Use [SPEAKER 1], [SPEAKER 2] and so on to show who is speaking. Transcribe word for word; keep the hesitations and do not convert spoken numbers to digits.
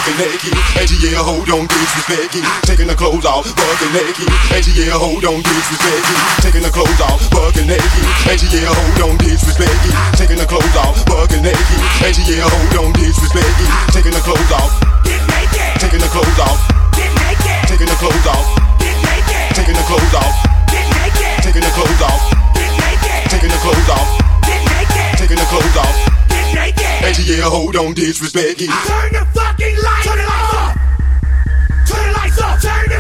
[SPEAKER 1] bucket naked. And yeah, hold on, disrespect it. Taking the clothes off, bucket naked. And yeah, hold on, disrespect it. Taking the clothes off, bucket naked. And yeah, hold on, disrespect it. Taking the clothes off, bucket naked. And yeah, hold on, disrespect it. Taking the clothes off, get naked. Taking the clothes off, get naked. Taking the clothes off, get naked. Taking the clothes off, get naked. Taking the clothes off, get naked. Taking the clothes off, get naked. Taking the clothes off, get naked. And yeah, hold on, disrespect it.
[SPEAKER 2] Turn the fucking lights. Turn the lights off. Turn the lights off. Turn